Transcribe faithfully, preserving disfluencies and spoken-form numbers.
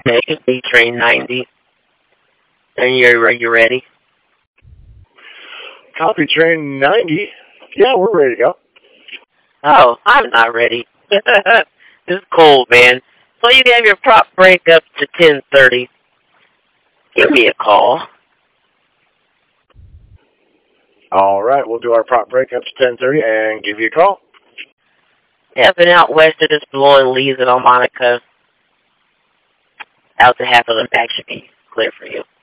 B Train ninety. And you're, are you ready? Copy Train ninety. Yeah, we're ready to go. Oh, I'm not ready. It's cold, man. So you have your prop break up to ten thirty. Give me a call. All right, we'll do our prop break up to ten thirty and give you a call. Yeah, been out west of this blowing leaves in Monica. Out to half of the back should be clear for you.